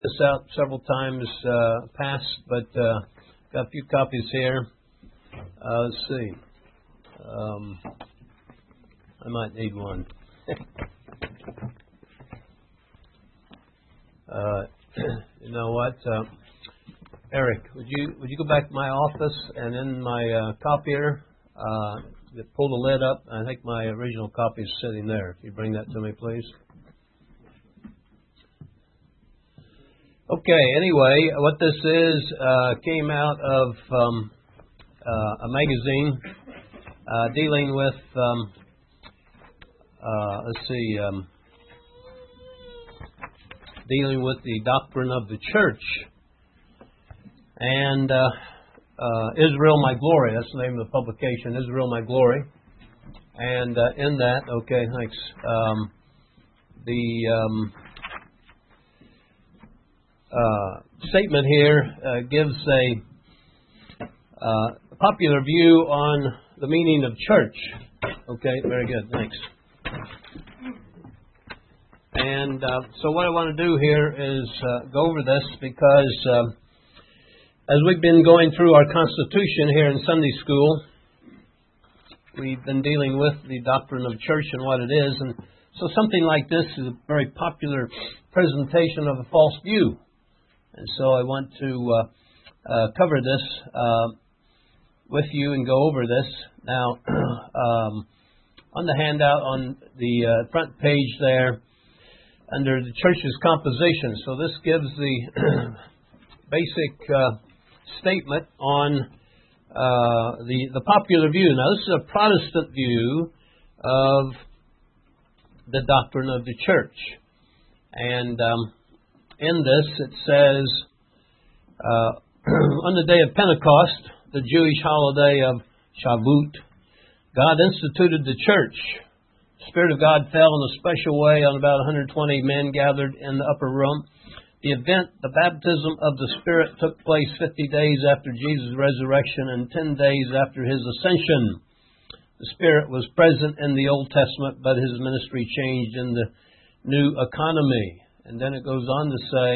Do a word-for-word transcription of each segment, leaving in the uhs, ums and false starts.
this out several times uh, past, but uh, got a few copies here. Uh, let's see. Um, I might need one. uh, you know what, uh, Eric? Would you would you go back to my office and in my uh, copier, uh, pull the lid up? I think my original copy is sitting there. If you bring that to me, please. Okay, anyway, what this is uh, came out of um, uh, a magazine uh, dealing with, um, uh, let's see, um, dealing with the doctrine of the church. And uh, uh, Israel My Glory, that's the name of the publication, Israel My Glory. And uh, in that, okay, thanks, um, the... Um, Uh, statement here uh, gives a uh, popular view on the meaning of church. Okay, very good, thanks. And uh, so what I want to do here is uh, go over this because uh, as we've been going through our Constitution here in Sunday school, we've been dealing with the doctrine of church and what it is. And so something like this is a very popular presentation of a false view. And so I want to uh, uh, cover this uh, with you and go over this. Now, um, on the handout on the uh, front page there, under the church's composition, so this gives the basic uh, statement on uh, the, the popular view. Now, this is a Protestant view of the doctrine of the church. And... Um, In this, it says, uh, on the day of Pentecost, the Jewish holiday of Shavuot, God instituted the church. The Spirit of God fell in a special way on about one hundred twenty men gathered in the upper room. The event, the baptism of the Spirit, took place fifty days after Jesus' resurrection and ten days after His ascension. The Spirit was present in the Old Testament, but His ministry changed in the new economy. And then it goes on to say,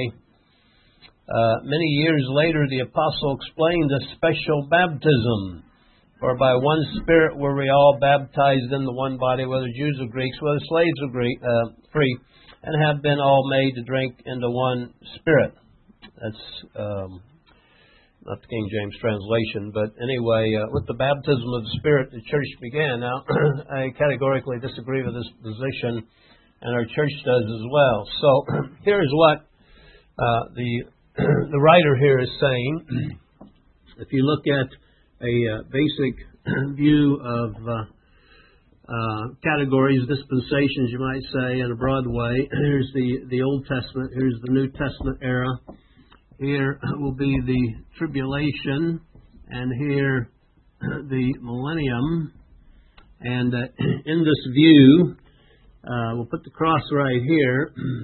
uh, many years later, the apostle explained the special baptism. For by one Spirit were we all baptized in the one body, whether Jews or Greeks, whether slaves or Greek, uh, free, and have been all made to drink into one Spirit. That's um, not the King James translation, but anyway, uh, with the baptism of the Spirit, the church began. Now, I categorically disagree with this position. And our church does as well. So here is what uh, the the writer here is saying. If you look at a uh, basic view of uh, uh, categories, dispensations, you might say, in a broad way, here's the, the Old Testament, here's the New Testament era. Here will be the tribulation, and here the millennium. And uh, in this view, Uh, we'll put the cross right here,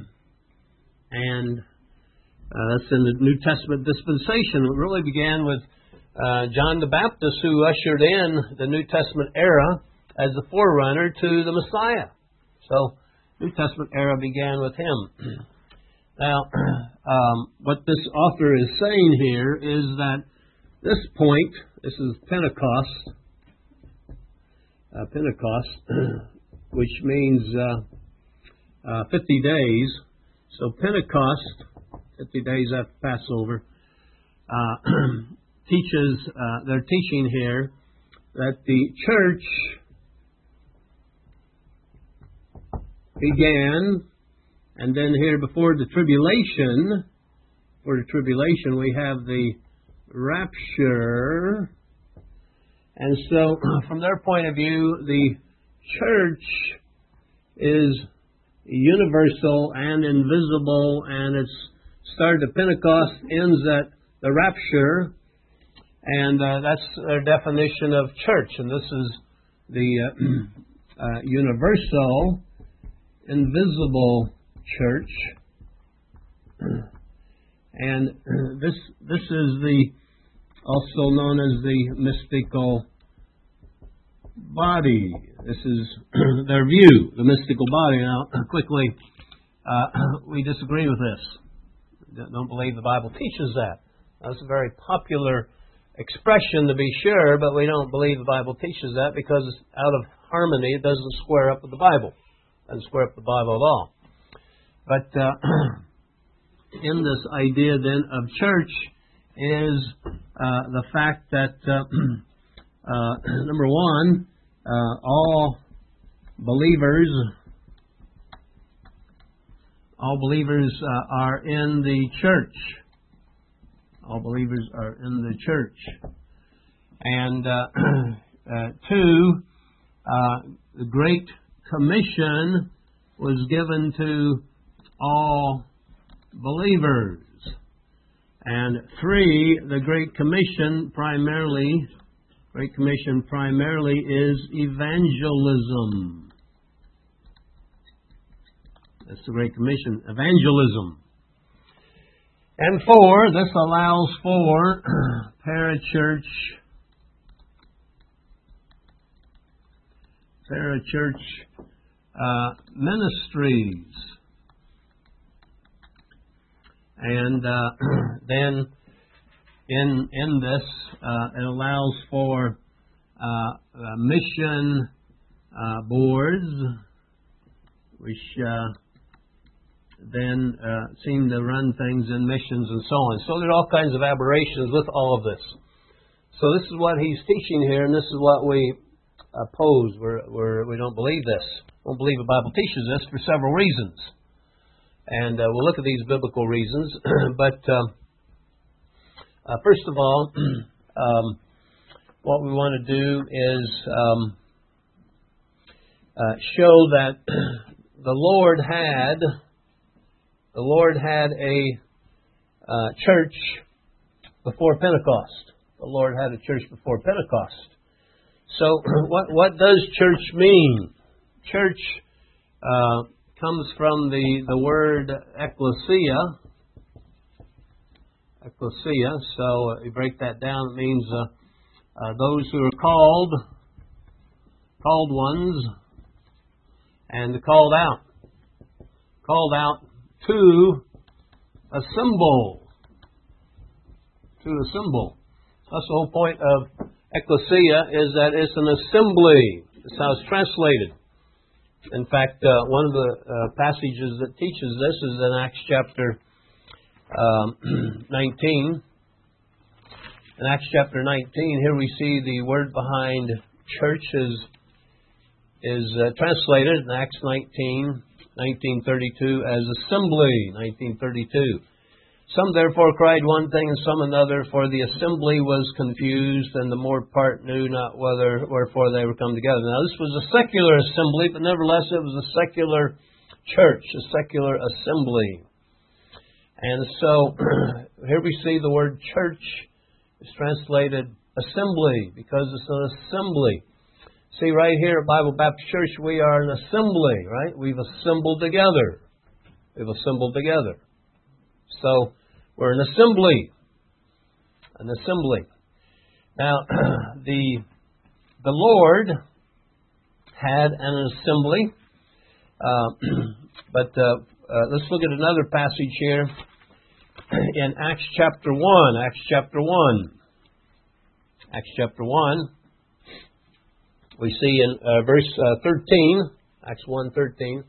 and uh, that's in the New Testament dispensation. It really began with uh, John the Baptist, who ushered in the New Testament era as the forerunner to the Messiah. So, New Testament era began with him. Now, um, what this author is saying here is that this point, this is Pentecost, uh, Pentecost, which means uh, uh, fifty days. So Pentecost, fifty days after Passover, uh, teaches, uh, they're teaching here that the church began, and then here before the tribulation, for the tribulation we have the rapture. And so from their point of view, the church is universal and invisible, and it's started at Pentecost, ends at the rapture, and uh, that's their definition of church. And this is the uh, uh, universal, invisible church, and this this is the also known as the mystical body. This is their view, the mystical body. Now, quickly, uh, we disagree with this. don't believe the Bible teaches that. That's a very popular expression, to be sure, but we don't believe the Bible teaches that because it's out of harmony. It doesn't square up with the Bible. It doesn't square up with the Bible at all. But uh, in this idea then of church is uh, the fact that, uh, uh, number one, uh, all believers, all believers uh, are in the church. All believers are in the church. And uh, uh, two, uh, the Great Commission was given to all believers. And three, the Great Commission primarily, Great Commission primarily is evangelism. That's the Great Commission, evangelism. And four, this allows for parachurch, parachurch uh, ministries. And uh, then in in this, uh, it allows for uh, uh, mission uh, boards, which uh, then uh, seem to run things in missions and so on. So there are all kinds of aberrations with all of this. So this is what he's teaching here, and this is what we oppose. We're, we're, we don't believe this. We don't believe the Bible teaches this for several reasons. And uh, we'll look at these biblical reasons. but uh, uh, first of all, um, what we want to do is um, uh, show that the Lord had the Lord had a uh, church before Pentecost. The Lord had a church before Pentecost. So, what what does church mean? Church uh, comes from the, the word ecclesia. Ecclesia. So, uh, you break that down, it means uh, uh, those who are called, called ones, and the called out. Called out to assemble. To assemble. That's the whole point of ecclesia, is that it's an assembly. That's how it's translated. In fact, uh, one of the uh, passages that teaches this is in Acts chapter um, nineteen. In Acts chapter nineteen, here we see the word behind church is, is uh, translated in Acts nineteen, nineteen thirty-two as assembly, nineteen thirty-two. Some therefore cried one thing and some another, for the assembly was confused, and the more part knew not whether wherefore they were come together. Now this was a secular assembly, but nevertheless it was a secular church, a secular assembly. And so here we see the word church is translated assembly, because it's an assembly. See, right here at Bible Baptist Church, we are an assembly, right? We've assembled together. We've assembled together. So, we're an assembly. An assembly. Now, the the Lord had an assembly. Uh, but uh, uh, let's look at another passage here in Acts chapter one. Acts chapter one. Acts chapter one. We see in uh, verse uh, thirteen, Acts one thirteen.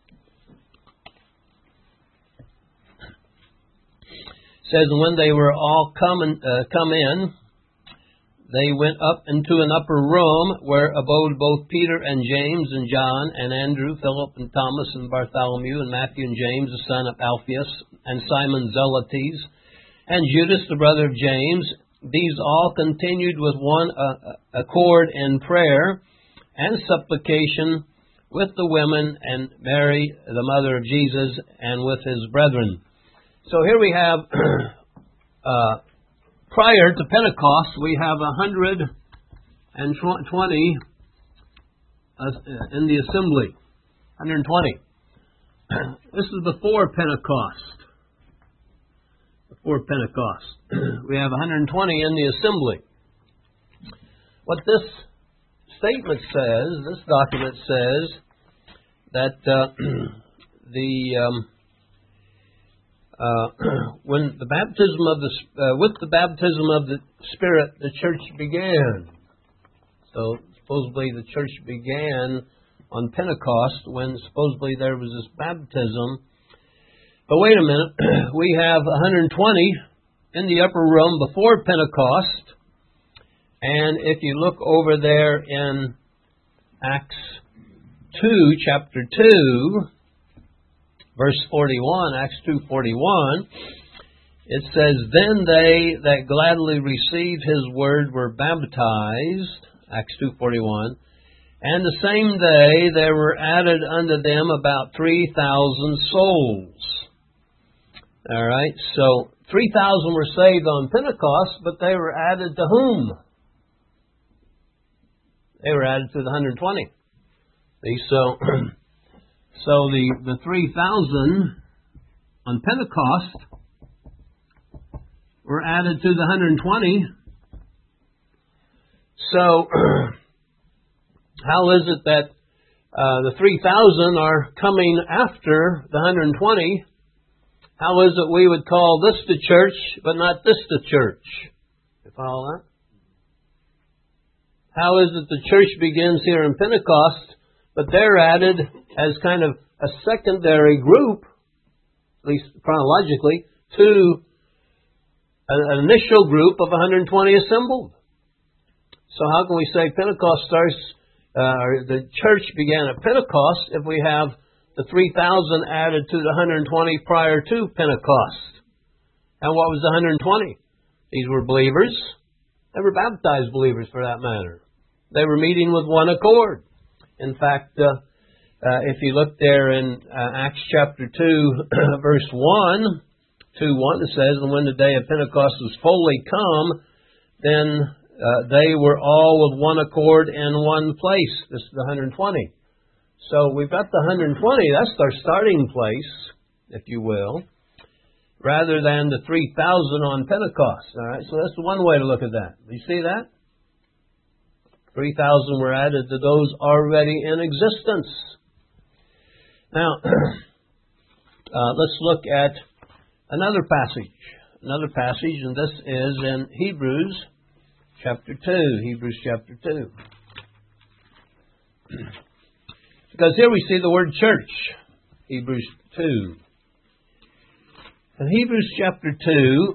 It says, and when they were all come in, uh, come in, they went up into an upper room where abode both Peter and James and John and Andrew, Philip and Thomas and Bartholomew and Matthew and James, the son of Alphaeus, and Simon Zelotes, and Judas, the brother of James. These all continued with one uh, accord in prayer and supplication with the women and Mary, the mother of Jesus, and with his brethren. So here we have, uh, prior to Pentecost, we have one hundred twenty uh, in the assembly. one hundred twenty. This is before Pentecost. Before Pentecost. We have one hundred twenty in the assembly. What this statement says, this document says, that uh, the... Um, uh, when the baptism of the uh, with the baptism of the Spirit, the church began. So supposedly the church began on Pentecost when supposedly there was this baptism. But wait a minute, we have one hundred twenty in the upper room before Pentecost, and if you look over there in Acts two, chapter two, verse forty-one, Acts two forty-one, it says, "Then they that gladly received his word were baptized," Acts two forty-one, "and the same day there were added unto them about three thousand souls." All right, so three thousand were saved on Pentecost, but they were added to whom? They were added to the one hundred twenty. See, so, so the, the three thousand on Pentecost were added to the one hundred twenty. So, how is it that uh, the three thousand are coming after the one hundred twenty? How is it we would call this the church, but not this the church? You follow that? How is it the church begins here in Pentecost, but they're added as kind of a secondary group, at least chronologically, to an initial group of one hundred twenty assembled? So how can we say Pentecost starts, uh, or the church began at Pentecost if we have the three thousand added to the one hundred twenty prior to Pentecost? And what was the one hundred twenty? These were believers. They were baptized believers, for that matter. They were meeting with one accord. In fact, uh, uh, if you look there in uh, Acts chapter two, verse one, two one, it says, "And when the day of Pentecost was fully come, then uh, they were all with one accord in one place." This is the one hundred twenty. So we've got the one hundred twenty. That's our starting place, if you will, rather than the three thousand on Pentecost. All right, so that's one way to look at that. You see that? three thousand were added to those already in existence. Now, uh, let's look at another passage. Another passage, and this is in Hebrews chapter two. Hebrews chapter two. Because here we see the word church. Hebrews two. In Hebrews chapter two,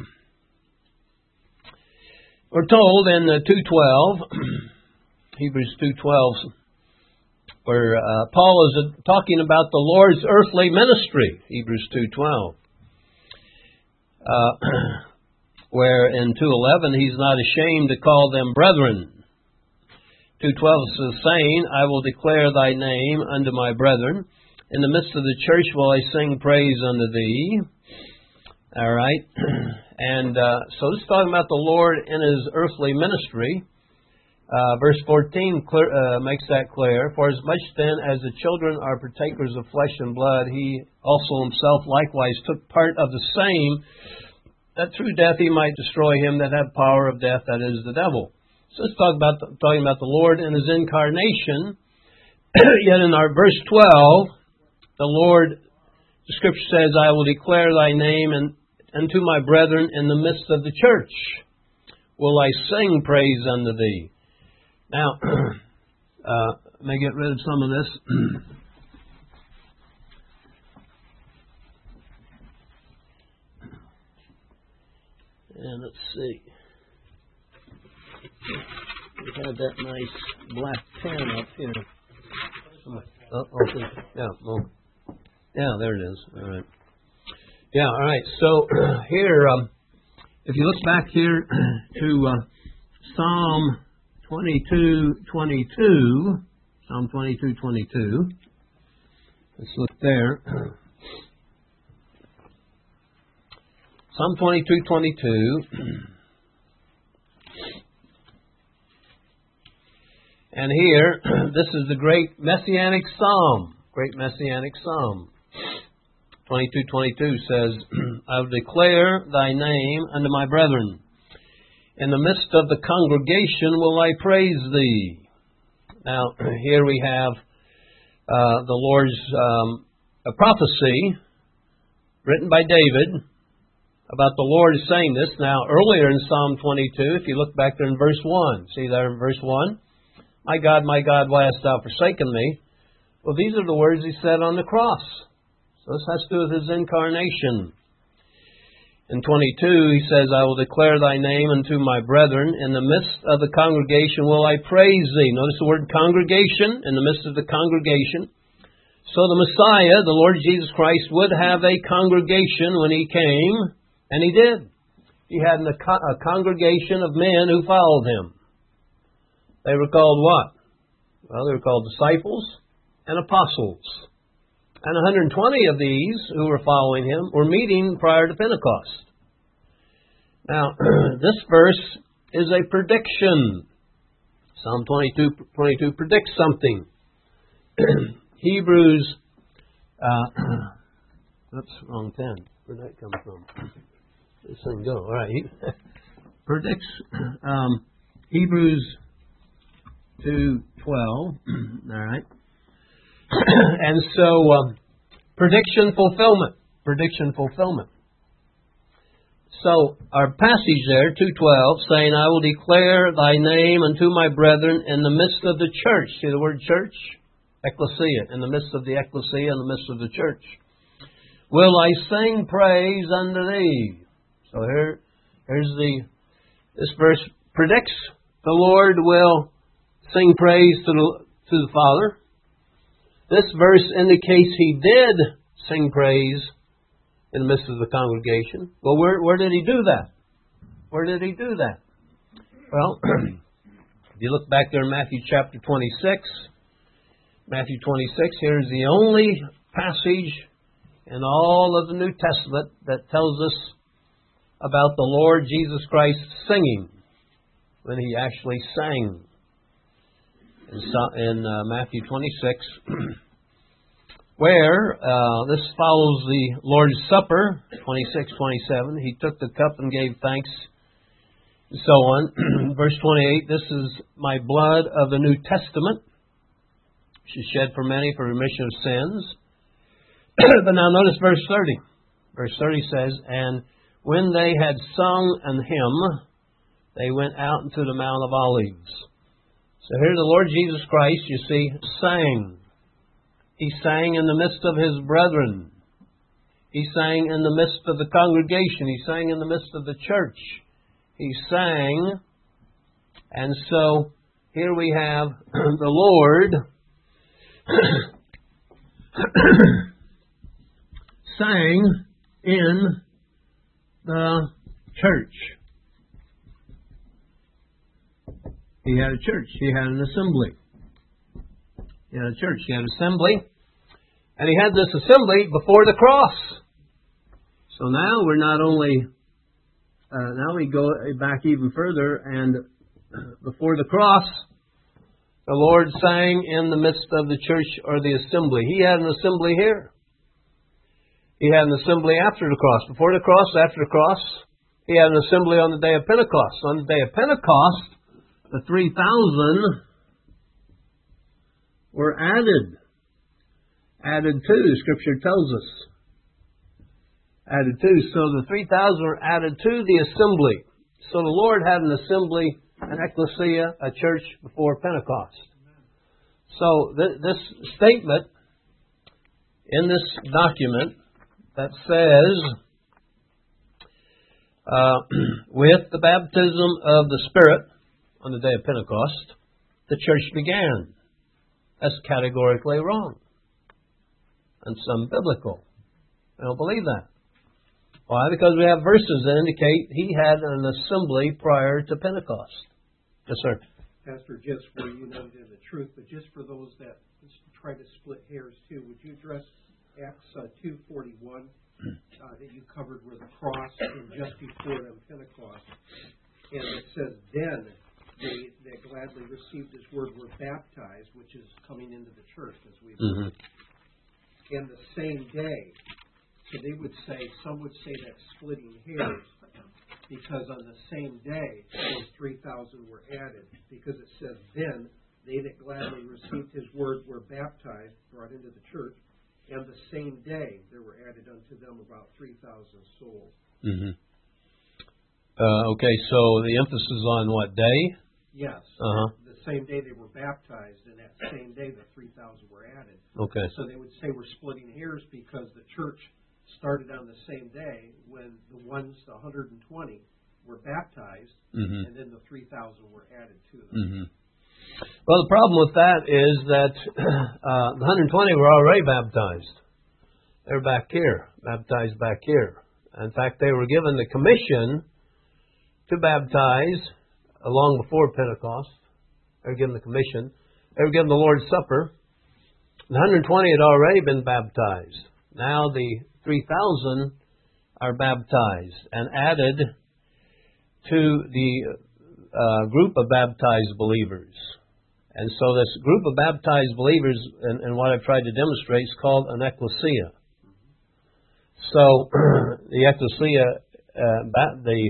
we're told in uh, two twelve, Hebrews two twelve, where uh, Paul is uh, talking about the Lord's earthly ministry, Hebrews two twelve, uh, where in two eleven he's not ashamed to call them brethren. two twelve says, saying, "I will declare thy name unto my brethren. In the midst of the church will I sing praise unto thee." All right. And uh, so this is talking about the Lord in His earthly ministry. Uh, verse fourteen clear, uh, makes that clear. "For as much then as the children are partakers of flesh and blood, He also Himself likewise took part of the same, that through death He might destroy him that had power of death, that is, the devil." So let's talk about the, talking about the Lord and His incarnation. Yet in our verse twelve, the Lord, the Scripture says, "I will declare thy name and unto my brethren in the midst of the church will I sing praise unto thee." Now, uh, let me get rid of some of this. And let's see. We had that nice black pen up here. Oh, okay. Yeah, well, yeah, there it is. All right. Yeah, all right. So here, um, if you look back here to uh, Psalm twenty-two twenty-two, Psalm twenty-two twenty-two. Let's look there. Psalm twenty-two twenty-two. And here, this is the great messianic psalm. Great messianic psalm. twenty-two twenty-two says, "I will declare thy name unto my brethren. In the midst of the congregation will I praise thee." Now, here we have uh, the Lord's um, a prophecy written by David, about the Lord saying this. Now, earlier in Psalm twenty-two, if you look back there in verse one, see there in verse one, "My God, my God, why hast thou forsaken me?" Well, these are the words he said on the cross. So this has to do with his incarnation. In twenty-two, he says, "I will declare thy name unto my brethren. In the midst of the congregation will I praise thee." Notice the word congregation, in the midst of the congregation. So the Messiah, the Lord Jesus Christ, would have a congregation when he came, and he did. He had a congregation of men who followed him. They were called what? Well, they were called disciples and apostles. And one hundred twenty of these who were following him were meeting prior to Pentecost. Now, this verse is a prediction. Psalm twenty-two, twenty-two predicts something. Hebrews, uh, oops, wrong ten. Where'd that come from? This thing go. All right. He predicts um, Hebrews two twelve. All right. And so, um, prediction fulfillment. Prediction fulfillment. So, our passage there, two twelve, saying, "I will declare thy name unto my brethren in the midst of the church." See the word church? Ecclesia. In the midst of the ecclesia, in the midst of the church. "Will I sing praise unto thee?" So here, here's the, this verse predicts the Lord will sing praise to the, to the Father. This verse indicates he did sing praise in the midst of the congregation. Well, where, where did he do that? Where did he do that? Well, if you look back there in Matthew chapter twenty-six, Matthew twenty-six, here's the only passage in all of the New Testament that tells us about the Lord Jesus Christ singing, when he actually sang. In, in uh, Matthew twenty-six, where uh, this follows the Lord's Supper, twenty-six twenty-seven. He took the cup and gave thanks, and so on. Verse twenty-eight, "This is my blood of the New Testament, which is shed for many for remission of sins." But now notice verse thirty. Verse thirty says, "And when they had sung an hymn, they went out into the Mount of Olives." So here the Lord Jesus Christ, you see, sang. He sang in the midst of his brethren. He sang in the midst of the congregation. He sang in the midst of the church. He sang. And so here we have the Lord sang in the church. He had a church. He had an assembly. He had a church. He had an assembly. And he had this assembly before the cross. So now we're not only, uh, now we go back even further, and before the cross, the Lord sang in the midst of the church or the assembly. He had an assembly here. He had an assembly after the cross. Before the cross, after the cross, he had an assembly on the day of Pentecost. On the day of Pentecost, the three thousand were added. Added to, Scripture tells us. Added to. So the three thousand were added to the assembly. So the Lord had an assembly, an ecclesia, a church before Pentecost. So th- this statement in this document that says, uh, with the baptism of the Spirit, on the day of Pentecost, the church began. That's categorically wrong. And some biblical. I don't believe that. Why? Because we have verses that indicate he had an assembly prior to Pentecost. Yes, sir. Pastor, just for you know the truth, but just for those that try to split hairs too, would you address Acts uh, two forty-one uh, that you covered where the cross and just before the Pentecost, and it says then they that gladly received his word were baptized, which is coming into the church as we've mm-hmm. in the same day. So they would say, some would say that's splitting hairs, because on the same day those three thousand were added, because it says then they that gladly received his word were baptized, brought into the church, And the same day there were added unto them about three thousand souls. Mm-hmm. Uh, okay, so the emphasis on what day? Yes. Uh-huh. The same day they were baptized, and that same day the three thousand were added. Okay. So they would say we're splitting hairs because the church started on the same day when the ones, the one hundred twenty, were baptized, mm-hmm. and then the three thousand were added to them. Mm-hmm. Well, the problem with that is that uh, the one hundred twenty were already baptized. They're back here, baptized back here. In fact, they were given the commission to baptize long before Pentecost. They were given the commission. They were given the Lord's Supper. The one hundred twenty had already been baptized. Now the three thousand are baptized and added to the uh, group of baptized believers. And so this group of baptized believers, and, and what I've tried to demonstrate, is called an ecclesia. So the ecclesia, uh, ba- the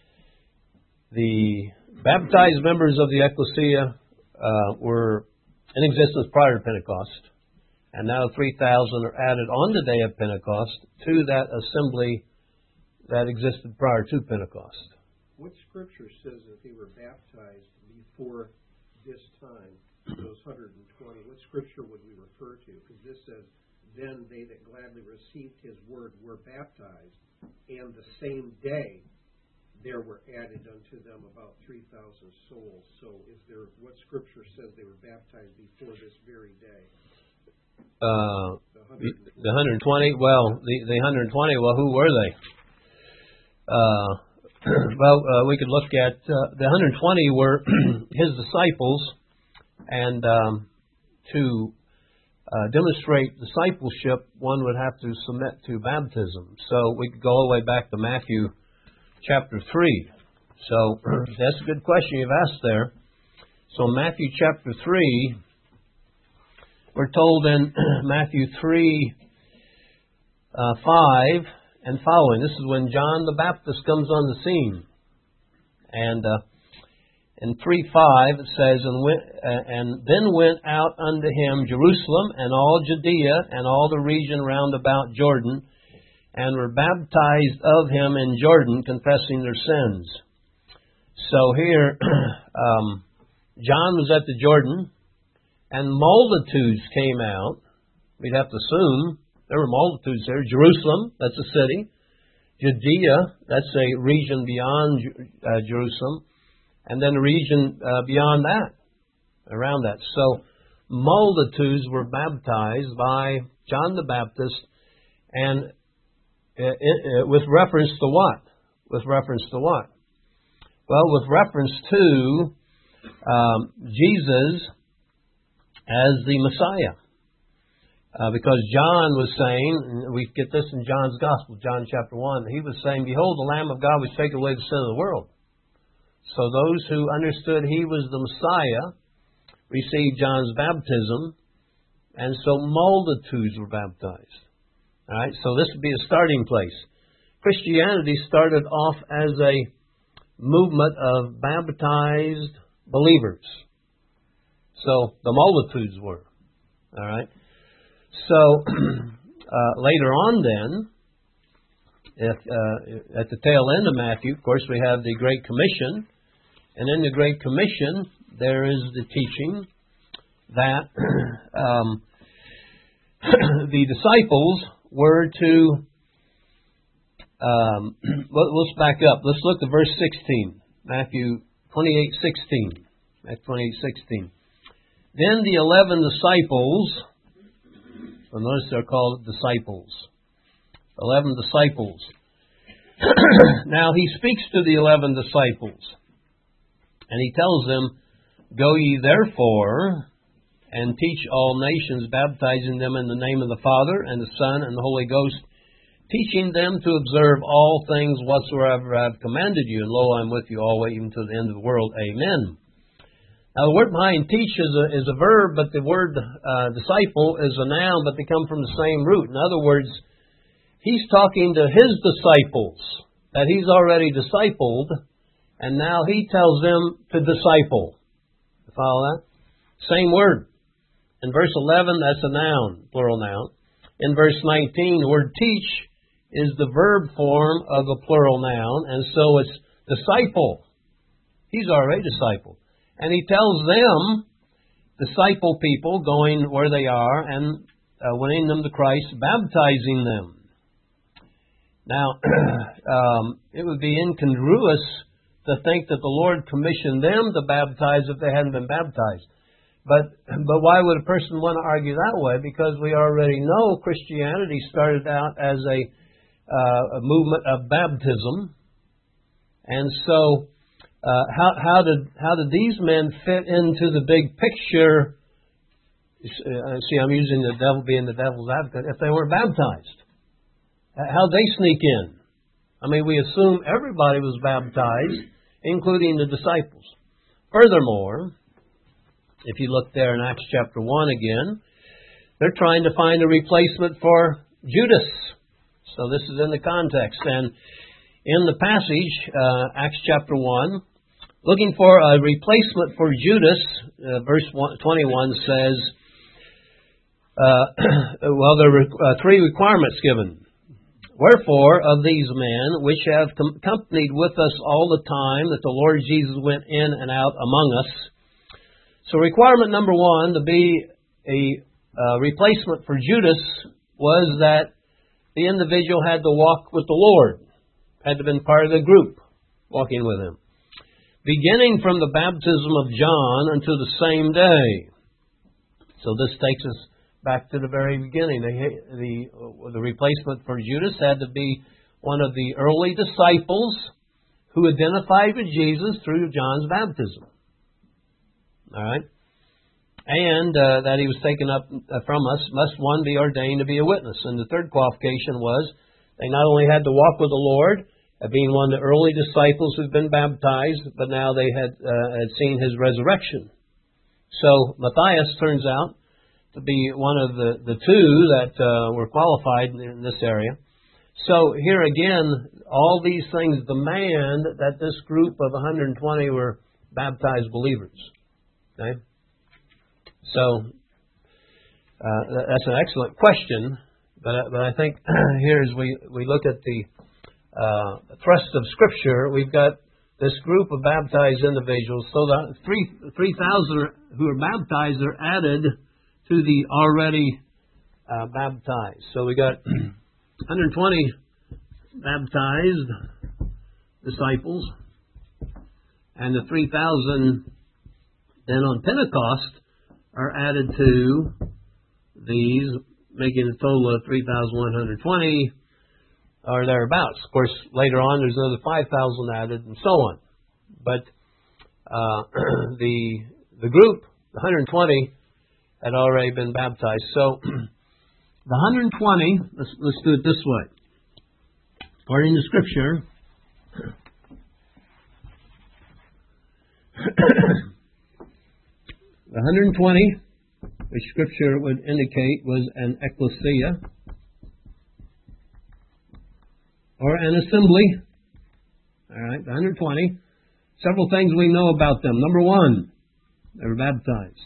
the baptized members of the ecclesia uh, were in existence prior to Pentecost, and now three thousand are added on the day of Pentecost to that assembly that existed prior to Pentecost. What scripture says that they were baptized before this time, those one hundred twenty? What scripture would we refer to? Because this says, then they that gladly received his word were baptized, and the same day there were added unto them about three thousand souls. So is there, what scripture says they were baptized before this very day? Uh, the, one hundred twenty. the one hundred twenty, well, the, the one hundred twenty, well, who were they? Uh, well, uh, we could look at, uh, the one hundred twenty were his disciples, and um, to uh, demonstrate discipleship, one would have to submit to baptism. So we could go all the way back to Matthew chapter three. So that's a good question you've asked there. So Matthew chapter three, we're told in Matthew three, uh, five and following. This is when John the Baptist comes on the scene. And uh, in three five it says, and, went, uh, and then went out unto him Jerusalem and all Judea and all the region round about Jordan, and were baptized of him in Jordan, confessing their sins. So here, um, John was at the Jordan, and multitudes came out. We'd have to assume there were multitudes there. Jerusalem, that's a city. Judea, that's a region beyond uh, Jerusalem. And then a region uh, beyond that, around that. So multitudes were baptized by John the Baptist, and it, it, with reference to what? With reference to what? Well, with reference to um, Jesus as the Messiah. Uh, because John was saying, and we get this in John's Gospel, John chapter one, he was saying, behold, the Lamb of God which taketh away the sin of the world. So those who understood he was the Messiah received John's baptism, and so multitudes were baptized. All right, so this would be a starting place. Christianity started off as a movement of baptized believers. So the multitudes were. All right. So uh, later on then, if, uh, at the tail end of Matthew, of course, we have the Great Commission. And in the Great Commission, there is the teaching that um, the disciples were to... Um, let's back up. Let's look at verse sixteen. Matthew twenty-eight sixteen. Matthew twenty-eight sixteen. Then the eleven disciples... So notice they're called disciples. Eleven disciples. Now he speaks to the eleven disciples. And he tells them, go ye therefore and teach all nations, baptizing them in the name of the Father and the Son and the Holy Ghost, teaching them to observe all things whatsoever I have commanded you. And lo, I am with you always, even to the end of the world. Amen. Now, the word behind teach is a, is a verb, but the word uh, disciple is a noun, but they come from the same root. In other words, he's talking to his disciples that he's already discipled, and now he tells them to disciple. You follow that? Same word. In verse eleven, that's a noun, plural noun. in verse nineteen. The word teach is the verb form of a plural noun, and so it's disciple. He's already a disciple. And he tells them, disciple people, going where they are and uh, winning them to Christ, baptizing them. Now, um, it would be incongruous to think that the Lord commissioned them to baptize if they hadn't been baptized. But but why would a person want to argue that way? Because we already know Christianity started out as a, uh, a movement of baptism. And so, uh, how, how did how did these men fit into the big picture? Uh, see, I'm using the devil being the devil's advocate. If they weren't baptized, how'd they sneak in? I mean, we assume everybody was baptized, including the disciples. Furthermore, if you look there in Acts chapter one again, they're trying to find a replacement for Judas. So this is in the context. And in the passage, uh, Acts chapter one, looking for a replacement for Judas, uh, verse twenty-one says, uh, well, there were uh, three requirements given. Wherefore, of these men, which have com- accompanied with us all the time that the Lord Jesus went in and out among us. So requirement number one, to be a uh, replacement for Judas, was that the individual had to walk with the Lord, had to have been part of the group walking with Him. Beginning from the baptism of John until the same day. So this takes us back to the very beginning. The, the, the replacement for Judas had to be one of the early disciples who identified with Jesus through John's baptism. All right? And uh, that he was taken up from us, must one be ordained to be a witness. And the third qualification was they not only had to walk with the Lord, uh, being one of the early disciples who'd been baptized, but now they had, uh, had seen His resurrection. So Matthias turns out to be one of the, the two that uh, were qualified in this area. So here again, all these things demand that this group of one hundred twenty were baptized believers. Okay? So uh, that's an excellent question, but but I think here as we, we look at the uh, thrust of Scripture, we've got this group of baptized individuals. So the three three thousand who are baptized are added to the already uh, baptized. So we got one hundred twenty baptized disciples, and the three thousand then on Pentecost are added to these, making a total of three thousand one hundred twenty or thereabouts. Of course, later on there's another five thousand added and so on. But uh, the the group, the one hundred twenty, had already been baptized. So the one hundred twenty, let's, let's do it this way. According to Scripture, the one hundred twenty, which Scripture would indicate was an ecclesia, or an assembly. All right, the one hundred twenty. Several things we know about them. Number one, they were baptized.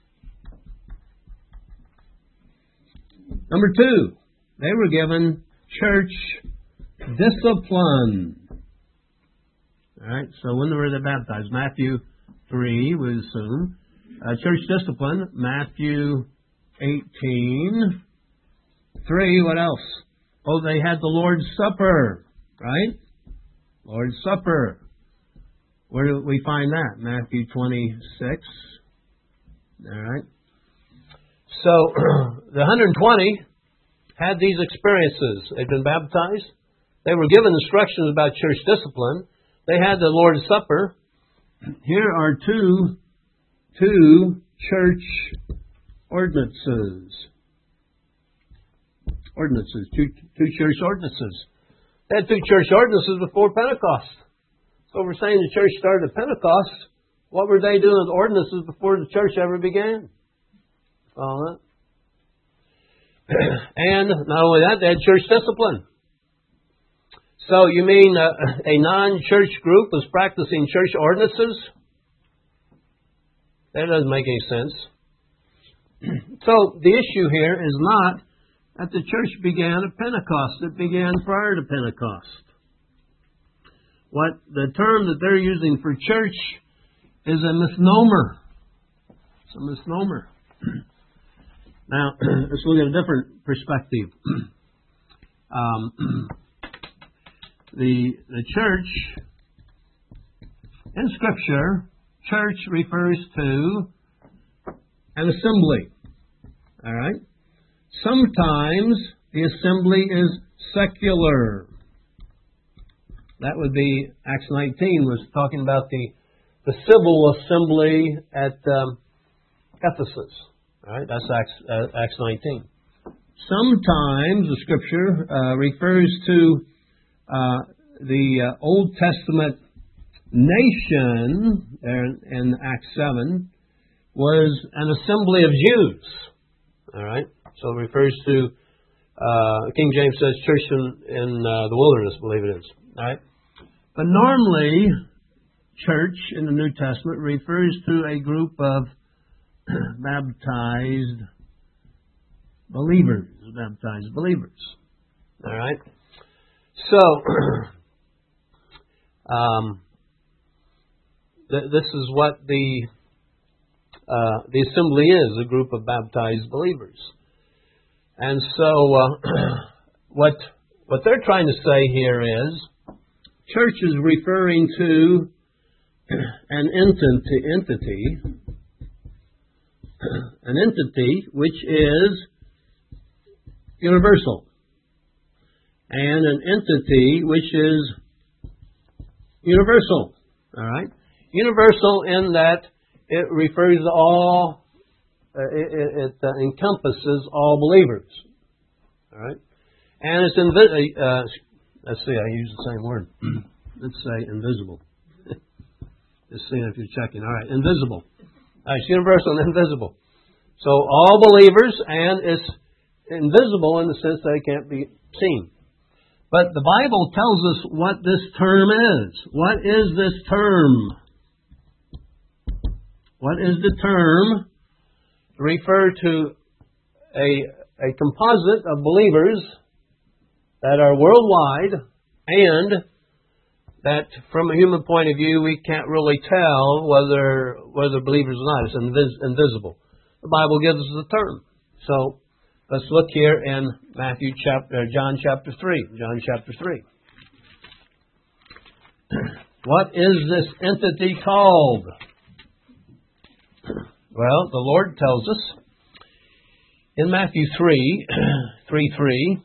Number two, they were given church discipline. All right, so when were they baptized? Matthew three, we assume. Uh, church discipline, Matthew eighteen. Three, what else? Oh, they had the Lord's Supper, right? Lord's Supper. Where do we find that? Matthew twenty-six. All right. So, the one hundred twenty had these experiences. They'd been baptized. They were given instructions about church discipline. They had the Lord's Supper. Here are two, two church ordinances. Ordinances. Two, two church ordinances. They had two church ordinances before Pentecost. So we're saying the church started at Pentecost. What were they doing with ordinances before the church ever began? Follow that? And not only that, they had church discipline. So you mean uh, a non-church group was practicing church ordinances? That doesn't make any sense. So the issue here is not that the church began at Pentecost. It began prior to Pentecost. What the term that they're using for church is a misnomer. It's a misnomer. Now, let's look at a different perspective. Um, the the church in Scripture, church refers to an assembly. All right. Sometimes the assembly is secular. That would be Acts nineteen was talking about the the civil assembly at um, Ephesus. All right, that's Acts, uh, Acts nineteen. Sometimes the Scripture uh, refers to uh, the uh, Old Testament nation, there in Acts seven, was an assembly of Jews. All right, so it refers to uh, King James says church in, in uh, the wilderness, I believe it is. All right, but normally church in the New Testament refers to a group of baptized believers, baptized believers. All right. So, um, th- this is what the uh, the assembly is: a group of baptized believers. And so, uh, what what they're trying to say here is, church is referring to an entity, entity, an entity which is universal, and an entity which is universal. All right, universal in that it refers to all, uh, it, it, it uh, encompasses all believers. All right, and it's invi- uh, let's see, I use the same word. Let's say invisible. Just seeing if you're checking. All right, invisible. Uh, it's universal and invisible. So all believers, and it's invisible in the sense that it can't be seen. But the Bible tells us what this term is. What is this term? What is the term to refer to a, a composite of believers that are worldwide, and that from a human point of view we can't really tell whether whether believers or not. It's invis- invisible. The Bible gives us the term. So let's look here in Matthew chapter, John chapter three. John chapter three. What is this entity called? Well, the Lord tells us in Matthew three, three three.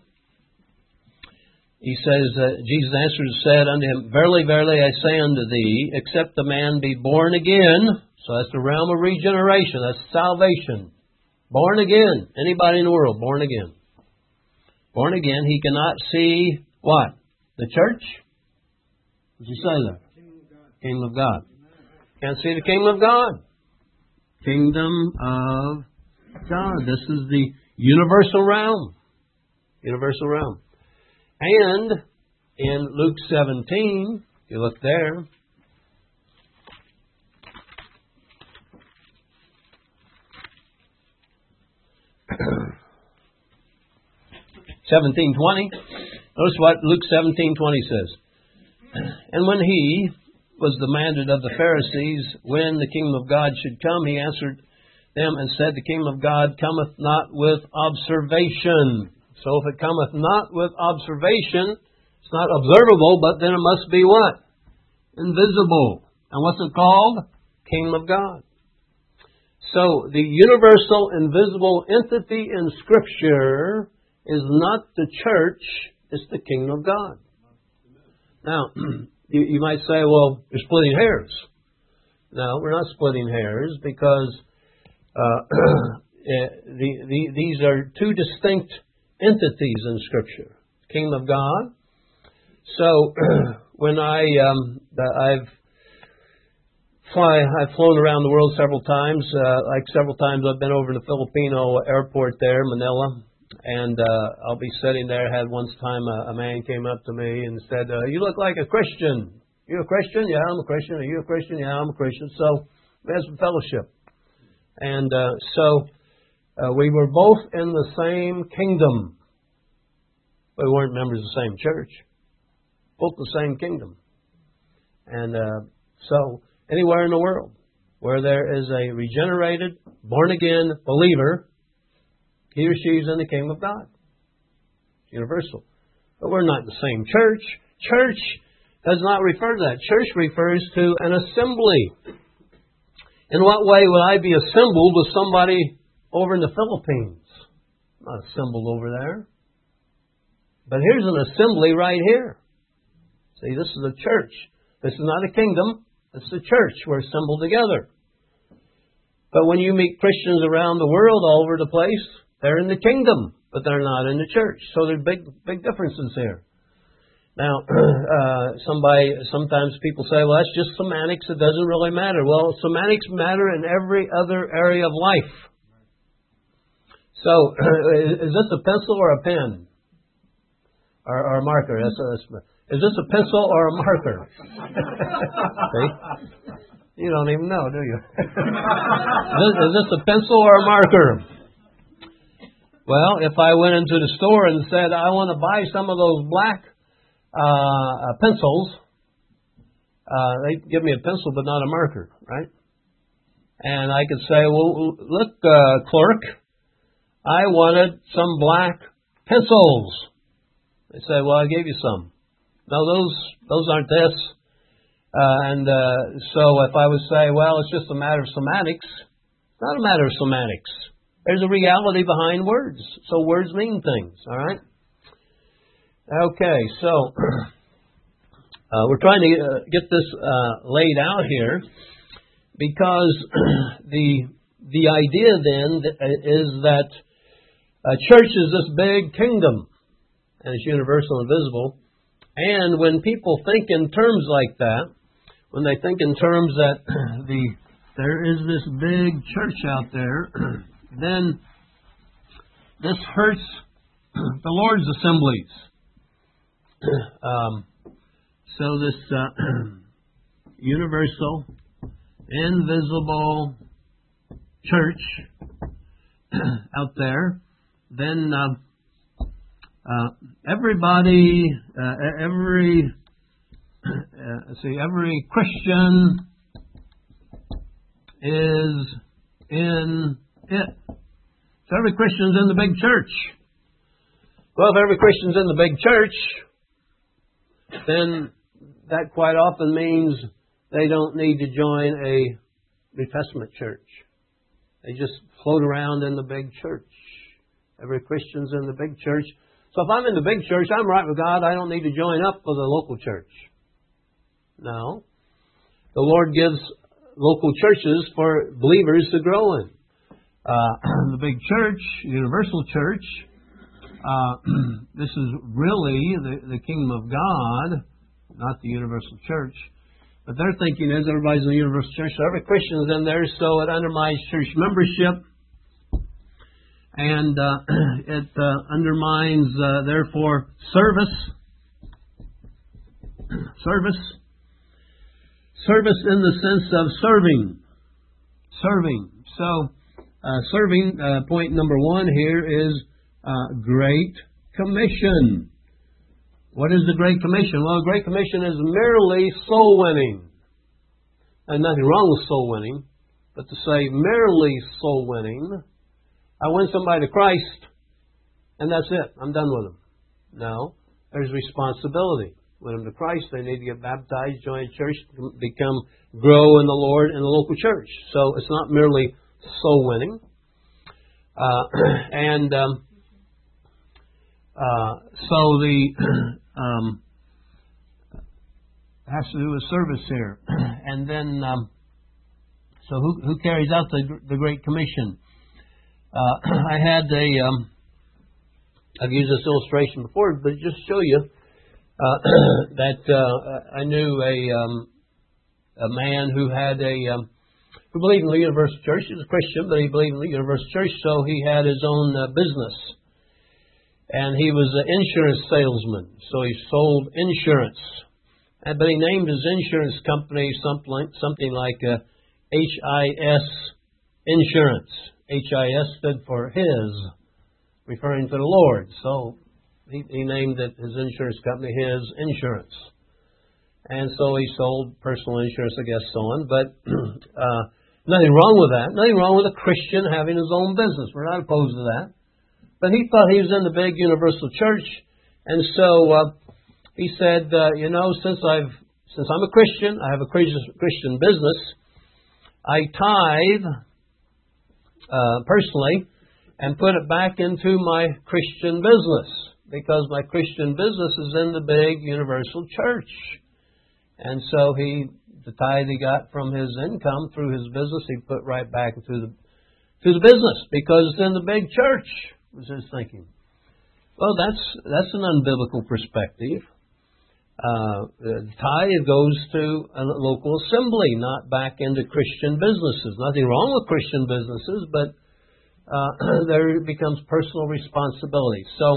He says, uh, Jesus answered and said unto him, Verily, verily, I say unto thee, except a man be born again. So that's the realm of regeneration. That's salvation. Born again. Anybody in the world, born again. Born again, he cannot see what? The church? What does he say there? Kingdom of God. Can't see the kingdom of God. Kingdom of God. This is the universal realm. Universal realm. And in Luke seventeen, if you look there, seventeen twenty. Notice what Luke seventeen twenty says. And when he was demanded of the Pharisees when the kingdom of God should come, he answered them and said, The kingdom of God cometh not with observation. So if it cometh not with observation, it's not observable, but then it must be what? Invisible. And what's it called? Kingdom of God. So the universal, invisible entity in Scripture is not the church, it's the kingdom of God. Now, you, you might say, well, you're splitting hairs. No, we're not splitting hairs because uh, the, the, these are two distinct entities in Scripture. Kingdom of God. So when I um, I've fly I've flown around the world several times. Uh, like several times I've been over to the Filipino airport there, Manila, and uh, I'll be sitting there. Had one time a, a man came up to me and said, uh, "You look like a Christian. You a Christian? Yeah, I'm a Christian. Are you a Christian? Yeah, I'm a Christian." So we had some fellowship, and uh, so. Uh, we were both in the same kingdom. We weren't members of the same church. Both the same kingdom. And uh, so, anywhere in the world where there is a regenerated, born-again believer, he or she is in the kingdom of God. It's universal. But we're not in the same church. Church does not refer to that. Church refers to an assembly. In what way would I be assembled with somebody over in the Philippines? I'm not assembled over there. But here's an assembly right here. See, this is a church. This is not a kingdom. This is a church. We're assembled together. But when you meet Christians around the world all over the place, they're in the kingdom, but they're not in the church. So there's big, big differences here. Now, uh, somebody, sometimes people say, well, that's just semantics. It doesn't really matter. Well, semantics matter in every other area of life. So, is this a pencil or a pen? Or, or a marker? That's, that's, is this a pencil or a marker? See? You don't even know, do you? is, this, is this a pencil or a marker? Well, if I went into the store and said, I want to buy some of those black uh, pencils, uh, they'd give me a pencil but not a marker, right? And I could say, well, look, uh, clerk, I wanted some black pencils. They say, well, I gave you some. No, those those aren't this. Uh, and uh, so if I would say, well, it's just a matter of semantics, it's not a matter of semantics. There's a reality behind words. So words mean things, all right? Okay, so uh, we're trying to uh, get this uh, laid out here because the the idea then is that a church is this big kingdom and it's universal and visible. And when people think in terms like that, when they think in terms that the there is this big church out there, then this hurts the Lord's assemblies. Um, so this uh, universal, invisible church out there, then uh, uh, everybody, uh, every uh, see, every Christian is in it. So every Christian's in the big church. Well, if every Christian's in the big church, then that quite often means they don't need to join a New Testament church. They just float around in the big church. Every Christian's in the big church. So if I'm in the big church, I'm right with God. I don't need to join up with a local church. No. The Lord gives local churches for believers to grow in. Uh, the big church, universal church, uh, this is really the, the kingdom of God, not the universal church. But their thinking is everybody's in the universal church, so every Christian is in there, so it undermines church membership. And uh, it uh, undermines, uh, therefore, service. Service. Service in the sense of serving. Serving. So, uh, serving, uh, point number one here is uh, Great Commission. What is the Great Commission? Well, the Great Commission is merely soul winning. And nothing wrong with soul winning, but to say merely soul winning, I win somebody to Christ, and that's it. I'm done with them. No, there's responsibility. Win them to Christ, they need to get baptized, join a church, become, grow in the Lord in the local church. So it's not merely soul winning. Uh, and um, uh, so the um, has to do with service here. And then, um, so who, who carries out the, the Great Commission? Uh, I had a, um, I've used this illustration before, but just show you uh, that uh, I knew a um, a man who had a um, who believed in the Universal Church. He was a Christian, but he believed in the Universal Church, so he had his own uh, business, and he was an insurance salesman. So he sold insurance, and, but he named his insurance company something something like uh, H I S Insurance. H I S stood for His, referring to the Lord. So he, he named it his insurance company, His Insurance. And so he sold personal insurance, I guess, so on. But uh, nothing wrong with that. Nothing wrong with a Christian having his own business. We're not opposed to that. But he thought he was in the big universal church. And so uh, he said, uh, you know, since I've since I'm a Christian, I have a Christian business, I tithe uh, personally and put it back into my Christian business, because my Christian business is in the big universal church. And so he, the tithe he got from his income through his business, he put right back into the to the business, because it's in the big church, was his thinking. Well, that's that's an unbiblical perspective. Uh, the tithe goes to a local assembly, not back into Christian businesses. Nothing wrong with Christian businesses, but uh, there becomes personal responsibility. So,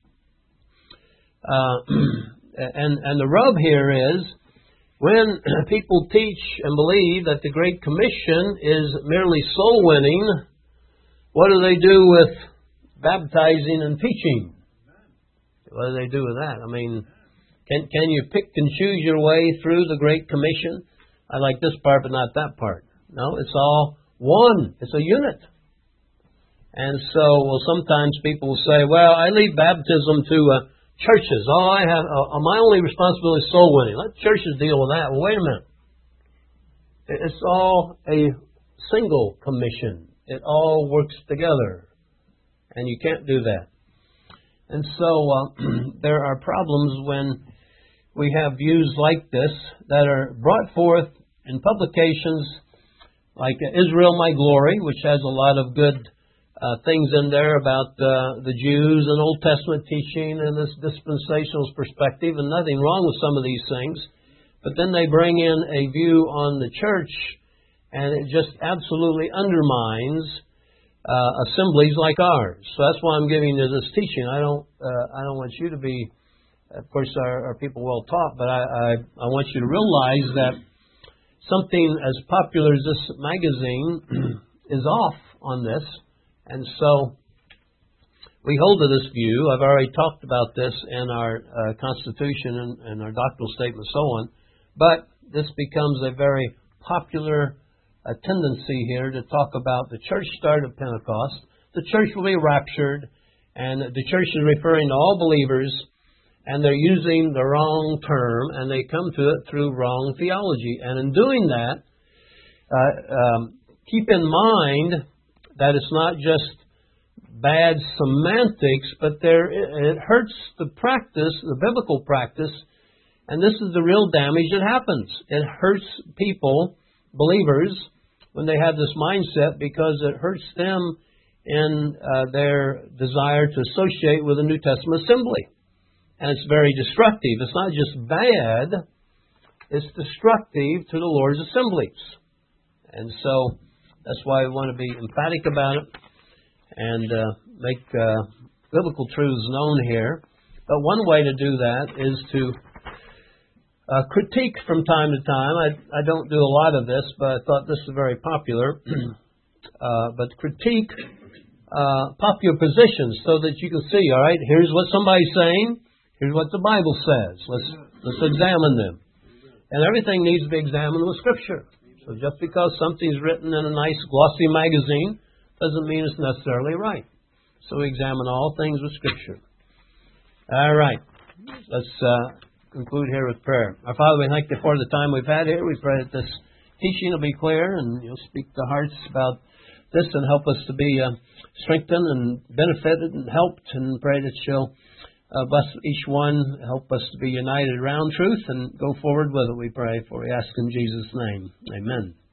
uh, and and the rub here is, when people teach and believe that the Great Commission is merely soul winning, what do they do with baptizing and teaching? What do they do with that? I mean, can can you pick and choose your way through the Great Commission? I like this part, but not that part. No, it's all one. It's a unit. And so, well, sometimes people will say, well, I leave baptism to uh, churches. All I have, uh, my only responsibility is soul winning. Let churches deal with that. Well, wait a minute. It's all a single commission. It all works together. And you can't do that. And so uh, there are problems when we have views like this that are brought forth in publications like Israel My Glory, which has a lot of good uh, things in there about uh, the Jews and Old Testament teaching and this dispensational perspective, and nothing wrong with some of these things. But then they bring in a view on the church, and it just absolutely undermines Uh, assemblies like ours. So that's why I'm giving you this teaching. I don't, uh, I don't want you to be, of course, our, our people well taught, but I, I, I want you to realize that something as popular as this magazine is off on this, and so we hold to this view. I've already talked about this in our uh, Constitution and, and our doctrinal statement, and so on. But this becomes a very popular a tendency here to talk about the church start of Pentecost. The church will be raptured, and the church is referring to all believers, and they're using the wrong term, and they come to it through wrong theology. And in doing that, uh, um, keep in mind that it's not just bad semantics, but there it hurts the practice, the biblical practice, and this is the real damage that happens. It hurts people, believers, when they have this mindset, because it hurts them in uh, their desire to associate with a New Testament assembly. And it's very destructive. It's not just bad, it's destructive to the Lord's assemblies. And so that's why we want to be emphatic about it and uh, make uh, biblical truths known here. But one way to do that is to Uh, critique from time to time. I, I don't do a lot of this, but I thought this was very popular. uh, but critique uh, popular positions so that you can see, all right, here's what somebody's saying, here's what the Bible says. Let's, let's examine them. And everything needs to be examined with Scripture. So just because something's written in a nice glossy magazine doesn't mean it's necessarily right. So we examine all things with Scripture. All right. Let's Uh, conclude here with prayer. Our Father, we thank you for the time we've had here. We pray that this teaching will be clear and you'll speak to hearts about this and help us to be uh, strengthened and benefited and helped, and pray that you'll uh, bless each one, help us to be united around truth and go forward with it, we pray, for we ask in Jesus' name. Amen.